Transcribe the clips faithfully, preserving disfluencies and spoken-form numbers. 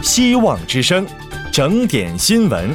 希望之声，整点新闻。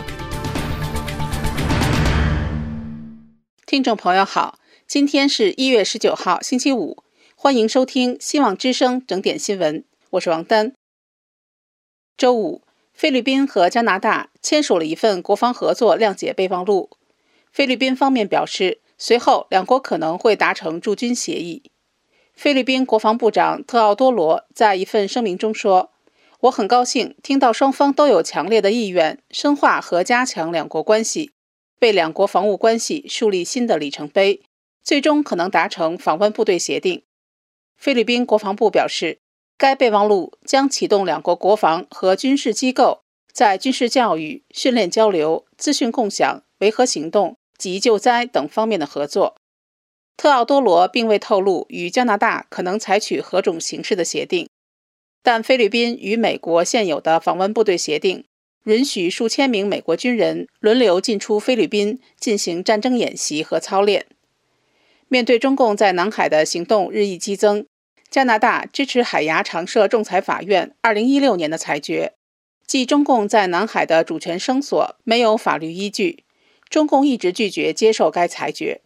听众朋友好，今天是一月十九号，星期五，欢迎收听希望之声整点新闻，我是王丹。周五，菲律宾和加拿大签署了一份国防合作谅解备忘录。菲律宾方面表示，随后两国可能会达成驻军协议。菲律宾国防部长特奥多罗在一份声明中说，我很高兴听到双方都有强烈的意愿深化和加强两国关系，为两国防务关系树立新的里程碑，最终可能达成访问部队协定。菲律宾国防部表示，该备忘录将启动两国国防和军事机构在军事教育、训练交流、资讯共享、维和行动及救灾等方面的合作。特奥多罗并未透露与加拿大可能采取何种形式的协定，但菲律宾与美国现有的访问部队协定允许数千名美国军人轮流进出菲律宾进行战争演习和操练。面对中共在南海的行动日益激增，加拿大支持海牙常设仲裁法院二零一六年的裁决，即中共在南海的主权声索没有法律依据，中共一直拒绝接受该裁决。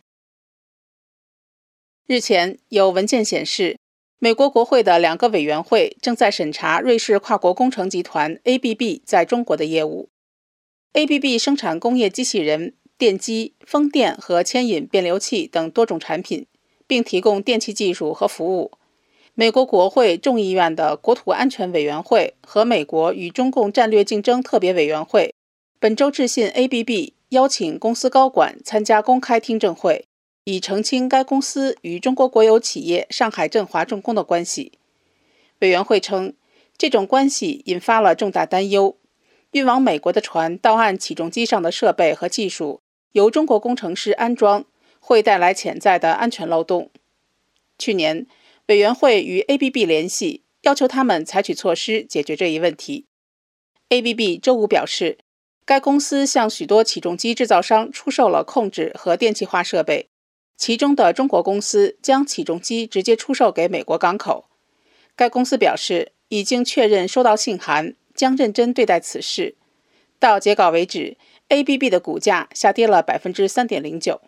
日前，有文件显示，美国国会的两个委员会正在审查瑞士跨国工程集团 A B B 在中国的业务。A B B 生产工业机器人、电机、风电和牵引变流器等多种产品，并提供电气技术和服务。美国国会众议院的国土安全委员会和美国与中共战略竞争特别委员会本周致信 A B B， 邀请公司高管参加公开听证会，以澄清该公司与中国国有企业上海振华重工的关系。委员会称，这种关系引发了重大担忧，运往美国的船到岸起重机上的设备和技术由中国工程师安装，会带来潜在的安全漏洞。去年，委员会与 A B B 联系，要求他们采取措施解决这一问题。A B B 周五表示，该公司向许多起重机制造商出售了控制和电气化设备，其中的中国公司将起重机直接出售给美国港口。该公司表示，已经确认收到信函，将认真对待此事。到截稿为止， A B B 的股价下跌了 百分之三点零九。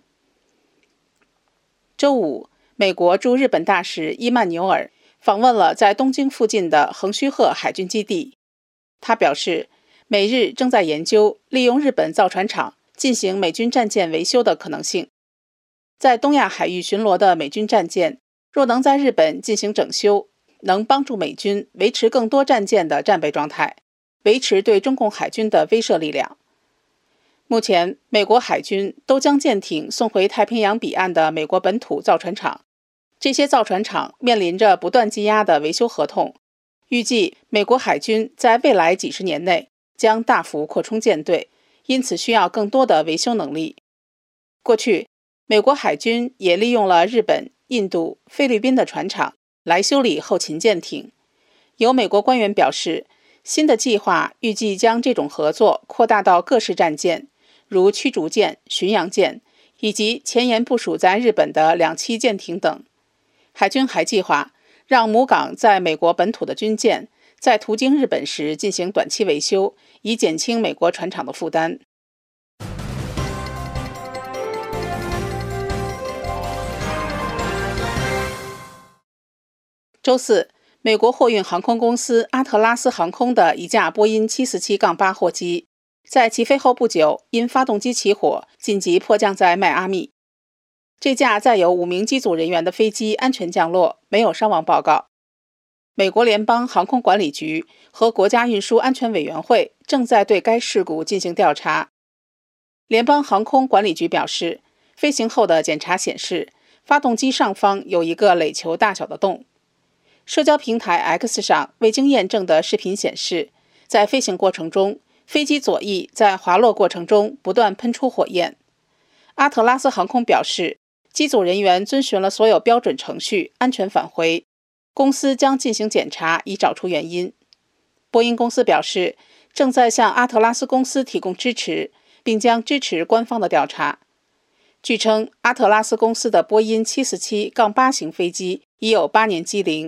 周五，美国驻日本大使伊曼纽尔访问了在东京附近的横须贺海军基地。他表示，美日正在研究利用日本造船厂进行美军战舰维修的可能性。在东亚海域巡逻的美军战舰若能在日本进行整修，能帮助美军维持更多战舰的战备状态，维持对中共海军的威慑力量。目前，美国海军都将舰艇送回太平洋彼岸的美国本土造船厂，这些造船厂面临着不断积压的维修合同，预计美国海军在未来几十年内将大幅扩充舰队，因此需要更多的维修能力。过去，美国海军也利用了日本、印度、菲律宾的船厂来修理后勤舰艇。有美国官员表示，新的计划预计将这种合作扩大到各式战舰，如驱逐舰、巡洋舰，以及前沿部署在日本的两栖舰艇等。海军还计划让母港在美国本土的军舰在途经日本时进行短期维修，以减轻美国船厂的负担。周四，美国货运航空公司阿特拉斯航空的一架波音 七四七 八 货机在起飞后不久因发动机起火紧急迫降在迈阿密。这架载有五名机组人员的飞机安全降落，没有伤亡报告。美国联邦航空管理局和国家运输安全委员会正在对该事故进行调查。联邦航空管理局表示，飞行后的检查显示，发动机上方有一个垒球大小的洞。社交平台 X 上未经验证的视频显示，在飞行过程中，飞机左翼在滑落过程中不断喷出火焰。阿特拉斯航空表示，机组人员遵循了所有标准程序，安全返回。公司将进行检查，以找出原因。波音公司表示，正在向阿特拉斯公司提供支持，并将支持官方的调查。据称，阿特拉斯公司的波音 七四七 八 型飞机已有八年机龄，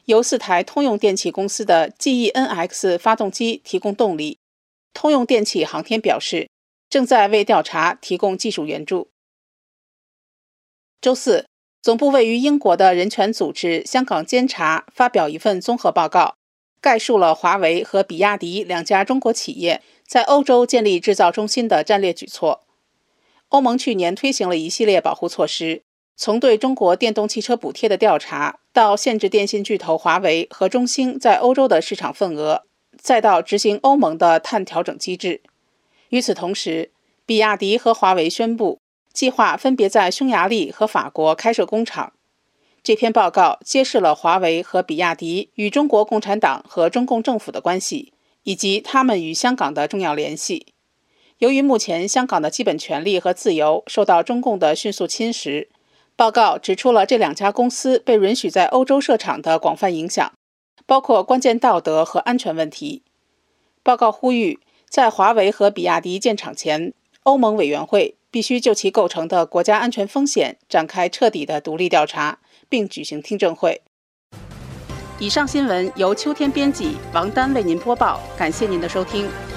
由四台通用电气公司的 G E N X 发动机提供动力。通用电气航天表示，正在为调查提供技术援助。周四，总部位于英国的人权组织香港监察发表一份综合报告，概述了华为和比亚迪两家中国企业在欧洲建立制造中心的战略举措。欧盟去年推行了一系列保护措施，从对中国电动汽车补贴的调查，到限制电信巨头华为和中兴在欧洲的市场份额，再到执行欧盟的碳调整机制。与此同时，比亚迪和华为宣布计划分别在匈牙利和法国开设工厂。这篇报告揭示了华为和比亚迪与中国共产党和中共政府的关系，以及他们与香港的重要联系。由于目前香港的基本权利和自由受到中共的迅速侵蚀，报告指出了这两家公司被允许在欧洲设厂的广泛影响，包括关键道德和安全问题。报告呼吁，在华为和比亚迪建厂前，欧盟委员会必须就其构成的国家安全风险展开彻底的独立调查，并举行听证会。以上新闻由秋天编辑，王丹为您播报，感谢您的收听。